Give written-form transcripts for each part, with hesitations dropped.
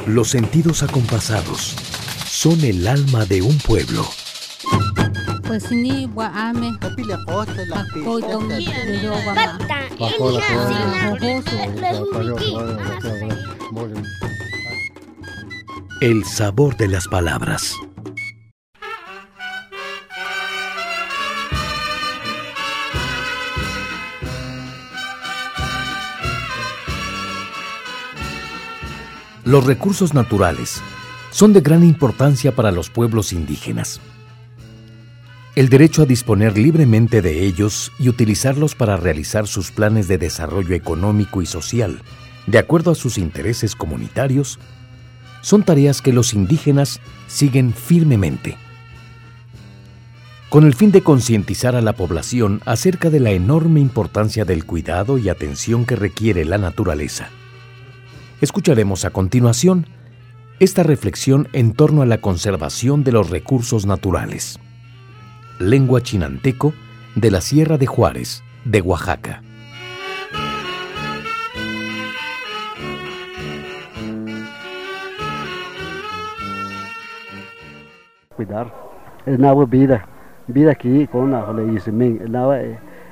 Los sentidos acompasados son el alma de un pueblo. Pues ni guame, El sabor de las palabras. Los recursos naturales son de gran importancia para los pueblos indígenas. El derecho a disponer libremente de ellos y utilizarlos para realizar sus planes de desarrollo económico y social, de acuerdo a sus intereses comunitarios, son tareas que los indígenas siguen firmemente. Con el fin de concientizar a la población acerca de la enorme importancia del cuidado y atención que requiere la naturaleza, escucharemos a continuación esta reflexión en torno a la conservación de los recursos naturales. Lengua chinanteco de la Sierra de Juárez, de Oaxaca. Cuidar el agua vida aquí con la le dice men el agua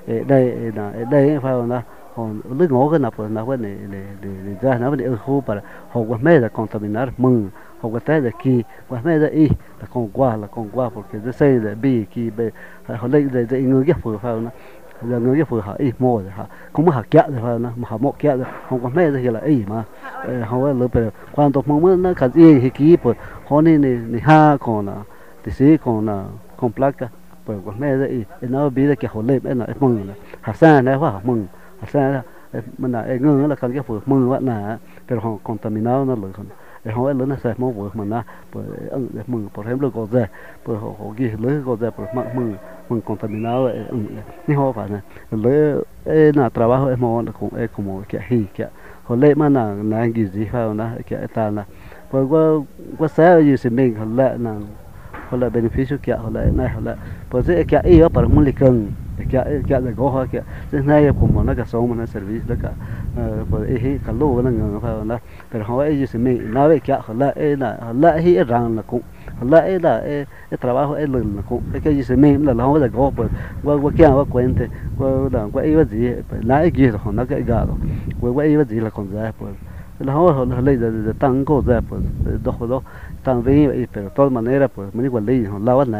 đây phải không nào còn nước ngõ cái nào phải nào phải để ra nào phải ở khu para họ qua mẹ là contaminar mừng họ qua tới là kỳ qua mẹ là y là con qua porque de xây là bi kỳ họ lấy để người ghép phù phải không là người ghép phù họ y mua rồi họ cũng mà họ kẹt rồi phải không mà họ mọ kẹt rồi họ qua mẹ là y mà họ là lúc quan trọng mong nó cả y thì kỳ phải họ này ha còn là thì sĩ còn là con placa pues qua mẹ là y nó bi là cái họ lấy nó mừng họ xa này phải mừng sea mình là ngưng là cần cái phượt mưa vậy nè cái họ contaminado nó lười cái họ lớn là sẽ mong vượt mình na để mừng por ejemplo có gì họ ghi lưới có gì por mừng contaminado ni họ phải nè lưới là trabajo es como que họ lấy mà là ghi gì phải không nè cái ta là por qua sẽ như thế mình họ lại là họ lại beneficio que họ lại por eso que ahí para muy cần que de coja que es nada como una casón una servicio acá por ahí calor nó ngờ phải không pero họ ấy như me nave que họ lại hi rằng là cũng lại là el trabajo es là cũng cái như me là họ là có qua kia qua cuente qua ấy gì lại kia họ nó cái gado qua ấy gì là còn ra pues họ lấy de tan cô ra pues đó tan bien pero de todas maneras pues mình igual lấy họ lao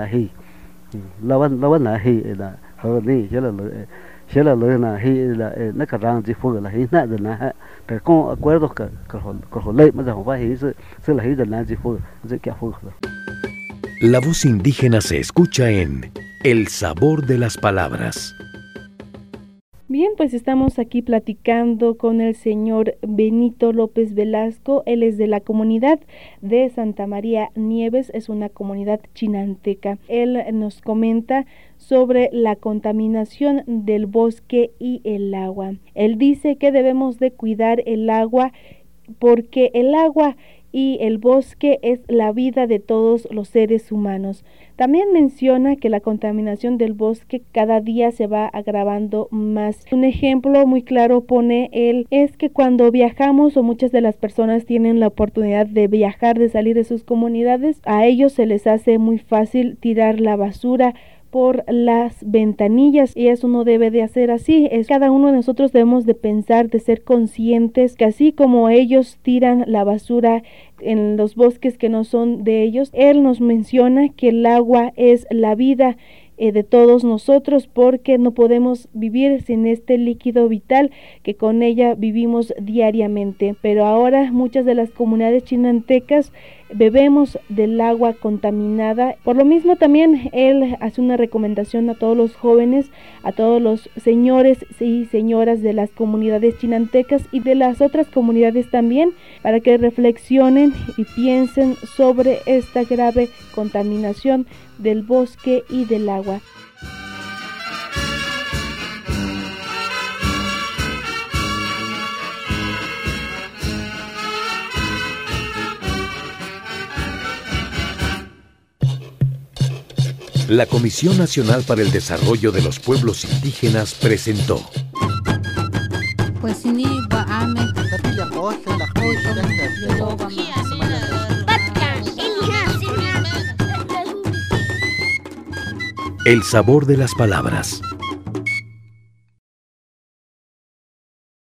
van là hi là họ đi chỉ là lời là hi là nó cả ràng chỉ phù là hi nãy giờ là phải có acuerdo cả họ lấy mà giờ họ phải hi sự là hi giờ là chỉ phù sẽ kia phù. La voz indígena se escucha en El sabor de las palabras. Bien, pues estamos aquí platicando con el señor Benito López Velasco. Él es de la comunidad de Santa María Nieves, es una comunidad chinanteca. Él nos comenta sobre la contaminación del bosque y el agua. Él dice que debemos de cuidar el agua porque el agua y el bosque es la vida de todos los seres humanos. También menciona que la contaminación del bosque cada día se va agravando más. Un ejemplo muy claro pone él es que cuando viajamos o muchas de las personas tienen la oportunidad de viajar, de salir de sus comunidades, a ellos se les hace muy fácil tirar la basura por las ventanillas y eso no debe de hacer así. Cada uno de nosotros debemos de pensar, de ser conscientes que así como ellos tiran la basura en los bosques que no son de ellos, él nos menciona que el agua es la vida de todos nosotros porque no podemos vivir sin este líquido vital que con ella vivimos diariamente. Pero ahora muchas de las comunidades chinantecas bebemos del agua contaminada. Por lo mismo también él hace una recomendación a todos los jóvenes, a todos los señores y señoras de las comunidades chinantecas y de las otras comunidades también, para que reflexionen y piensen sobre esta grave contaminación del bosque y del agua. La Comisión Nacional para el Desarrollo de los Pueblos Indígenas presentó Pues ni va a me El sabor de las palabras.